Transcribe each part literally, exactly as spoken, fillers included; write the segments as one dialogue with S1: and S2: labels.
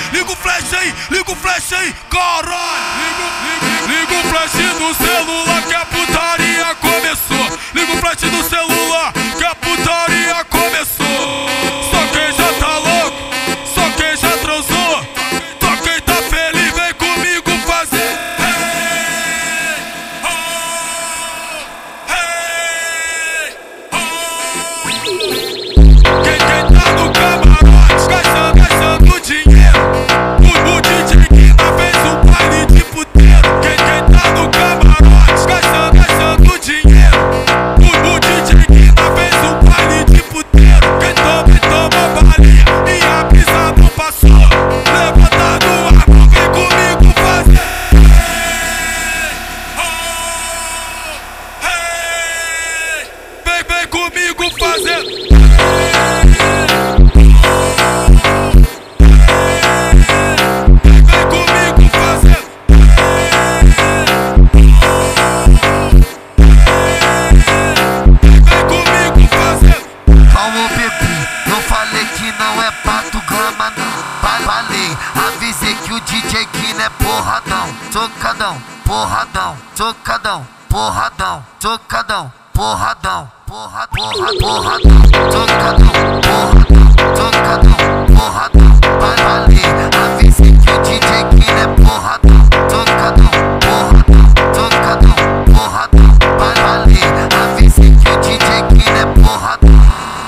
S1: liga o flash aí, liga o flash aí, caralho. Liga, liga, liga o flash do celular que a putaria começou. Liga o flash do celular que a putaria começou. Só quem já tá louco, só quem já transou, só quem tá feliz vem comigo fazer. Hey, oh, hey, oh. Quem, quem tá no camarote gastando, gastando dinheiro. O, o D J Guina fez um baile de puteiro. Quem, quem tá no camarote gastando, gastando dinheiro. O, o D J Guina fez um baile de puteiro. Quem toma, toma balinha e a brisa não passou. Levanta no ar, não vem comigo fazer. Hey, oh, hey, vem, vem comigo fazer.
S2: Avisei que o D J Guina é porradão, tocadão, porradão, tocadão, porradão, tocadão, porradão, porra, porra, porradão, tocadão, porradão, tocadão, porradão, vai valer. Avisei que o D J Guina é porradão, tocadão, porradão, tocadão, porradão, vai valer. Avisei que o D J Guina é porradão.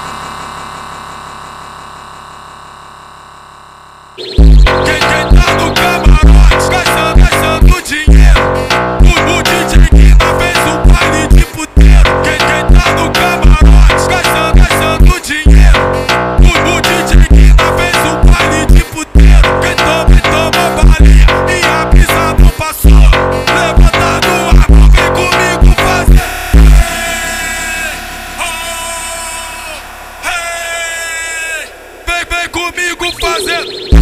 S1: Quem, quem tá no camarote gastando, gastando dinheiro. O, o D J Guina fez um baile de puteiro. Quem, quem tá no camarote gastando, gastando dinheiro. O, o D J Guina fez um baile de puteiro. Quem toma, toma balinha e a brisa não passou. Levanta no ar, não vem comigo fazer. Hey, oh, hey, vem, vem comigo fazer.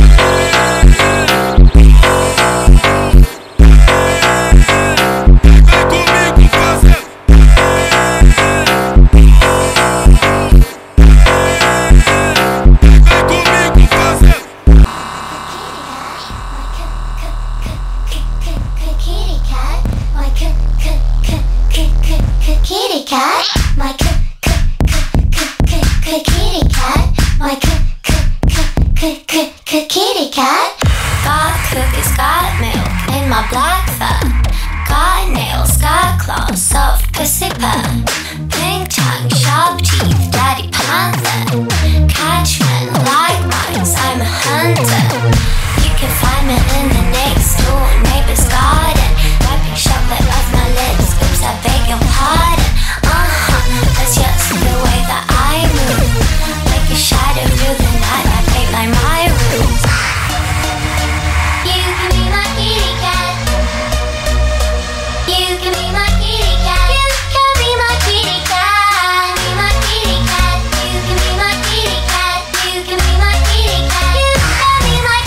S3: Kitty cat, my c c c c kitty cat, my c c c c kitty cat.
S4: Got cookies, got milk in my black fur. Got nails, got claws, soft pussy purr. Pink tongue, sharp teeth, daddy panther. Catch men like mice, I'm a hunter. You can find me in the next door neighbor's garden. Wiping chocolate off my lips, oops I beg your pardon. Uh-huh, that's just the way that I move. Like a shadow through the night, I paint like my rules.
S3: You can be my kitty cat. You can be my kitty cat. You can be my kitty cat. Be my kitty cat. You can be my kitty cat. You can be my kitty cat. You can be my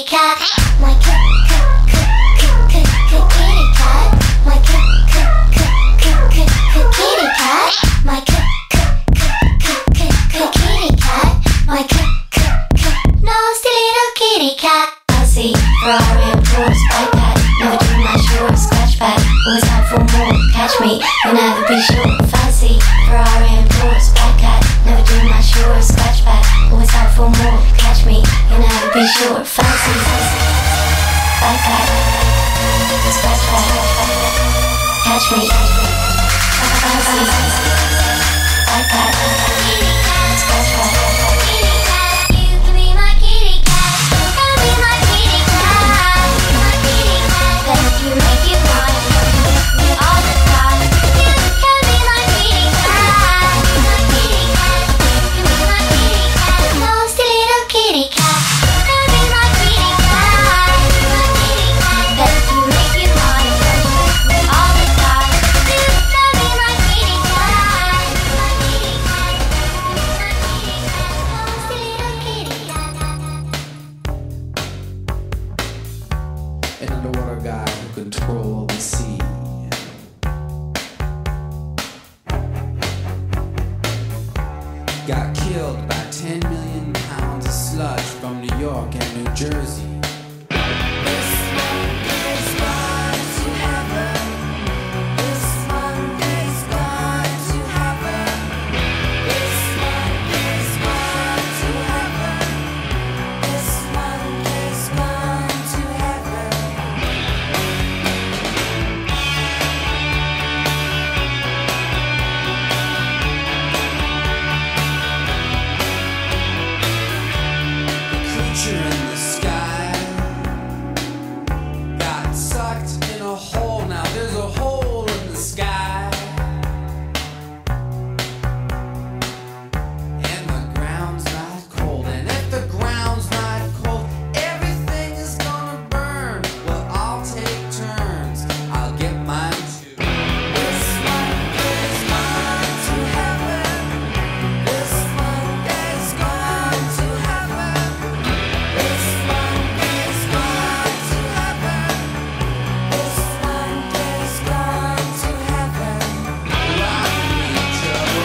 S3: cat, my c- c- c- c- c- kitty cat, my c- c- c- c- c- c- kitty cat, my c- c- c- c- c- kitty cat, my c- c- c- nasty little kitty cat.
S4: Fuzzy, Ferrari and Porsche, bike pad. Never do my short scratch back. Always out for more. Catch me, you'll never be sure. Fuzzy, Ferrari and Porsche, bike pad. Never do my short scratch back. Always out for more. Catch me, you'll never be sure. Fuzzy, bike pad, scratch back. Catch me, fuzzy, bike pad, scratch back.
S3: You can be my kitty cat, you can be my kitty cat, my kitty cat.
S4: Let you make you mine all the time.
S3: You can be my kitty cat, my kitty cat. You can be my kitty cat, nasty little kitty cat. You can be my kitty cat, my kitty cat.
S4: Let you make you mine all the time.
S3: You can be my kitty cat, my kitty cat. You can be my kitty cat, nasty little kitty cat.
S5: An underwater guy who controlled the sea. Got killed by ten million pounds of sludge from New York and New Jersey. Creature in the sky got sucked in a hole. Now there's a hole in the sky, and the ground's not cold. And if the ground's not cold, everything is gonna burn. Well, I'll take turns. I'll get mine too. This one is gone to heaven. This one is gone to heaven. This one is gone to heaven. This one is gone to heaven. Rock me, Joe.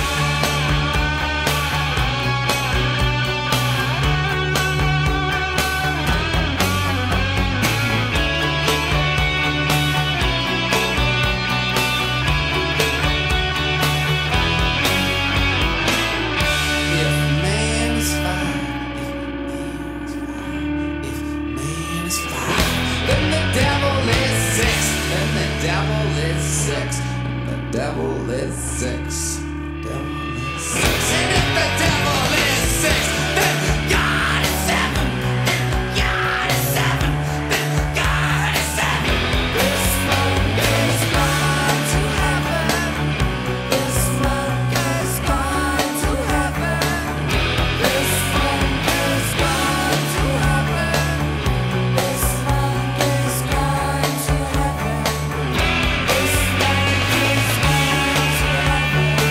S5: If man is fire, if man is fire, if man is fire, then the devil is six, then the devil is six, and the devil is six, devil is six, and if the devil is six, then God is seven, then God is seven, then God is seven. This one is gone to heaven. This one is gone to heaven. This one is gone to heaven. This one is gone to heaven. This one is gone to heaven.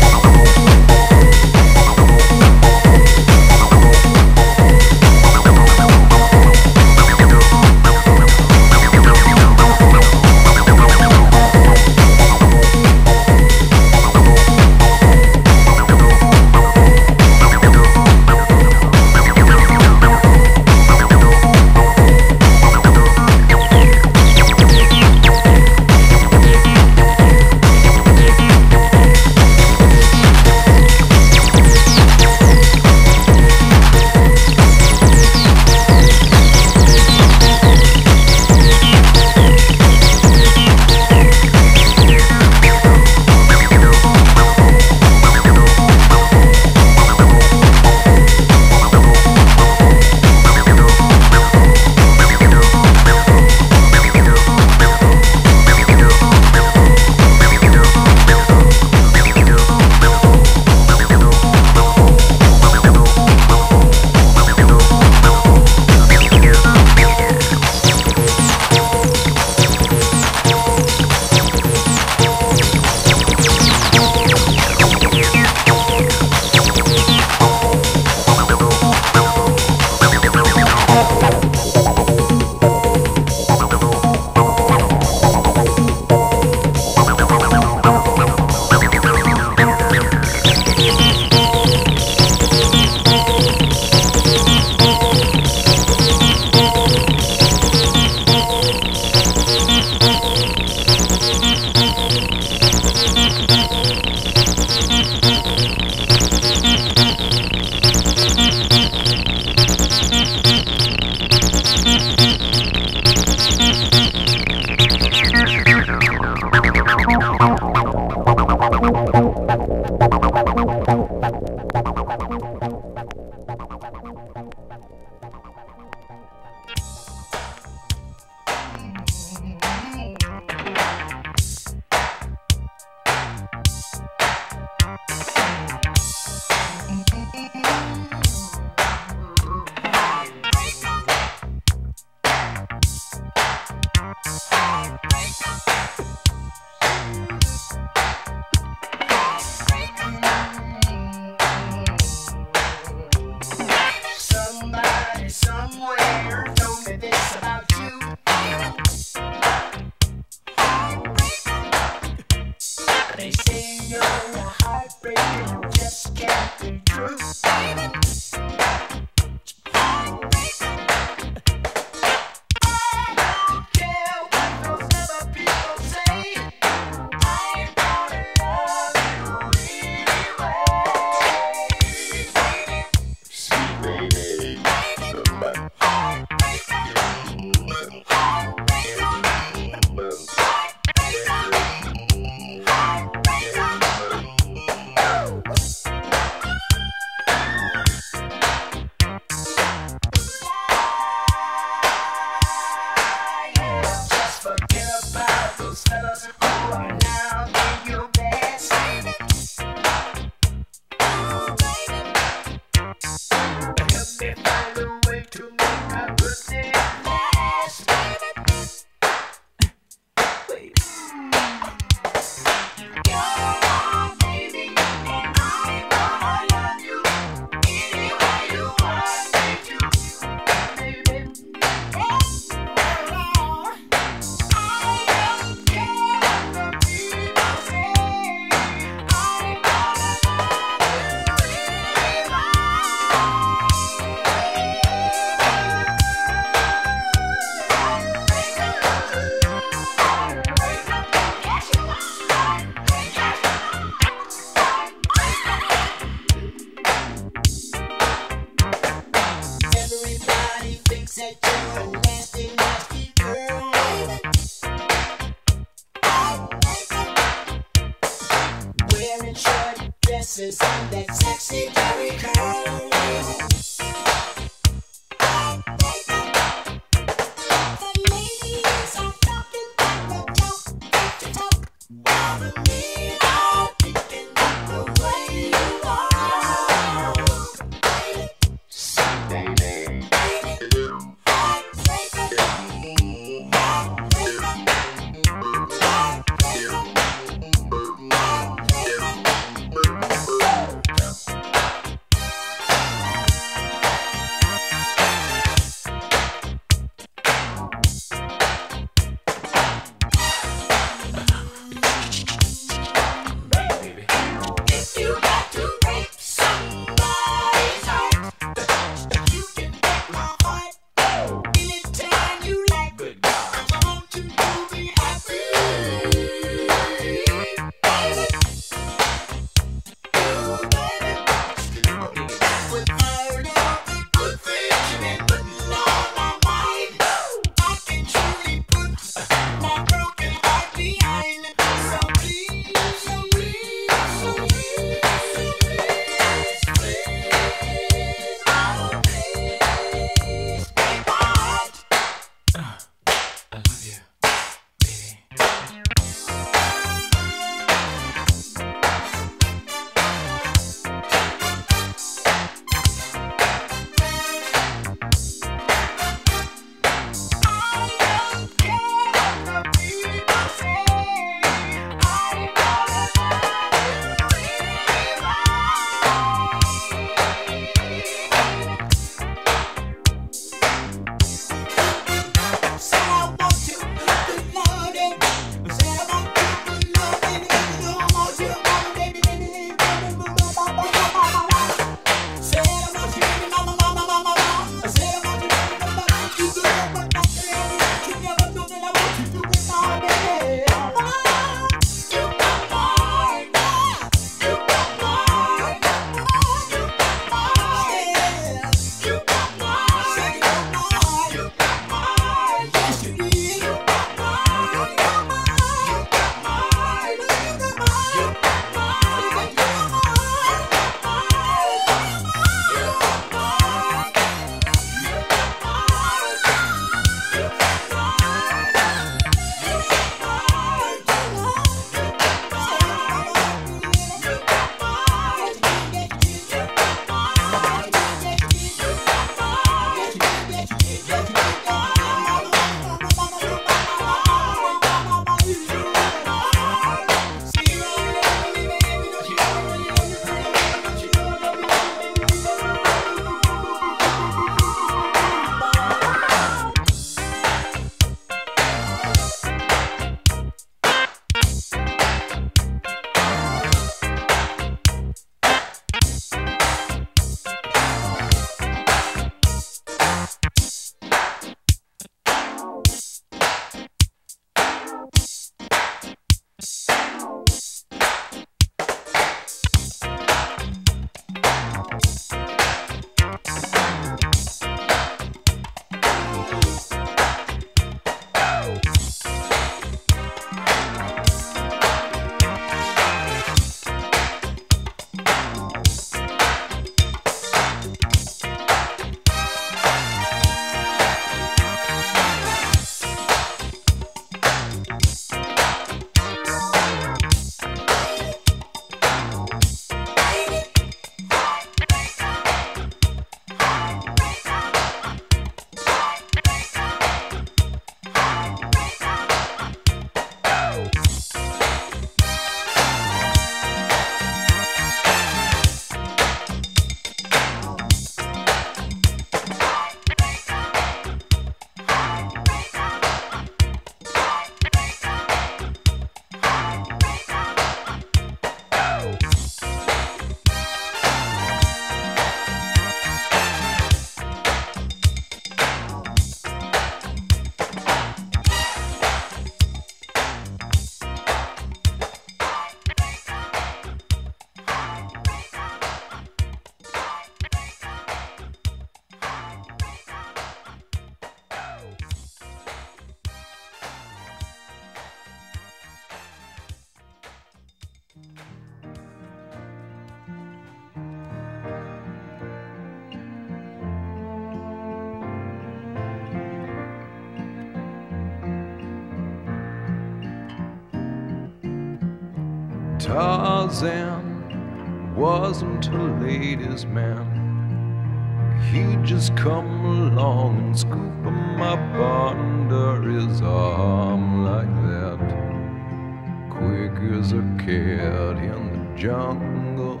S6: Tarzan wasn't a ladies' man. He'd just come along and scoop him up under his arm like that, quick as a cat in the jungle.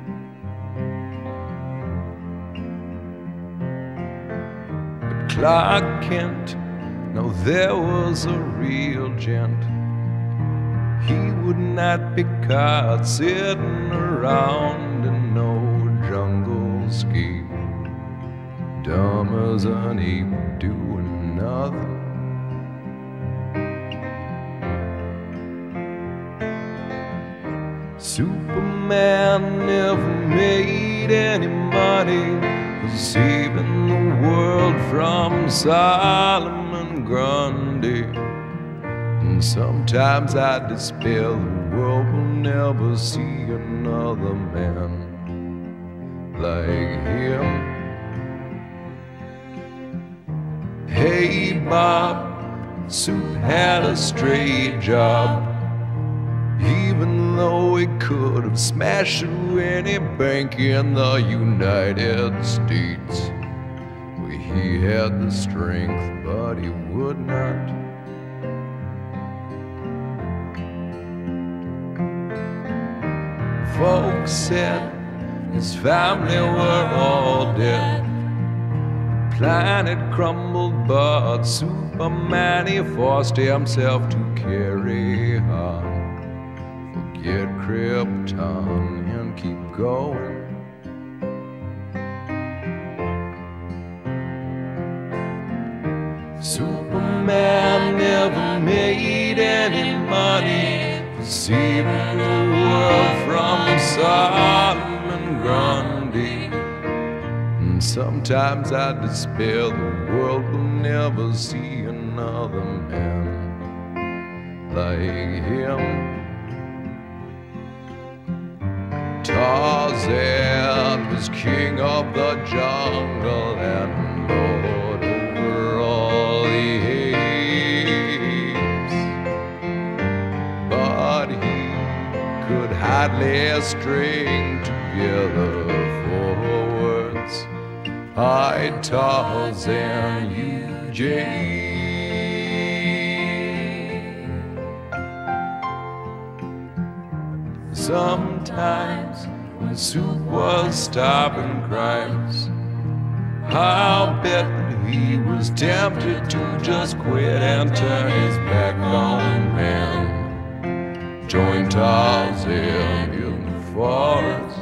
S6: But Clark Kent, now there was a real gent. He would not be caught sitting around in no jungle scheme, dumb as an ape doing nothing. Superman never made any money saving the world from Solomon Grundy. And sometimes I despair the world will never see another man like him. Hey Bob, Soup had a straight job, even though he could have smashed through any bank in the United States. Well, he had the strength, but he would not. Folks said his family were all dead. The planet crumbled, but Superman, he forced himself to carry on. Forget Krypton and keep going. Superman never made any money saving the world from Solomon Grundy. And sometimes I despair the world will never see another man like him. Tarzan was king of the jungle and lord over all the apes, but he could hardly string together four words. I, Tarzan, you, Jane. Sometimes when Soup was stopping crimes, I'll bet that he was tempted to just quit and turn his back on man, join Tarzan in the forest.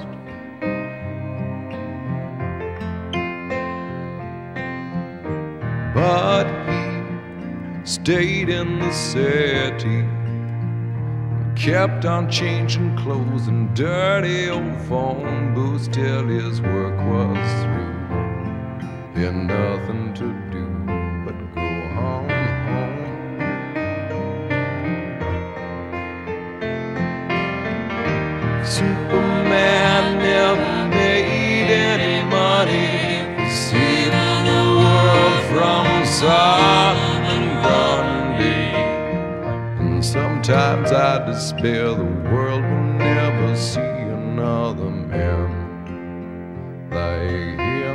S6: But he stayed in the city, kept on changing clothes and dirty old phone booths till his work was through. Then nothing to do but go home, home. Superman never made any money saving the world from Solomon Grundy. Sometimes I despair the world will never see another man like him.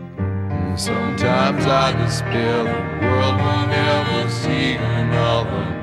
S6: And sometimes I despair the world will never see another man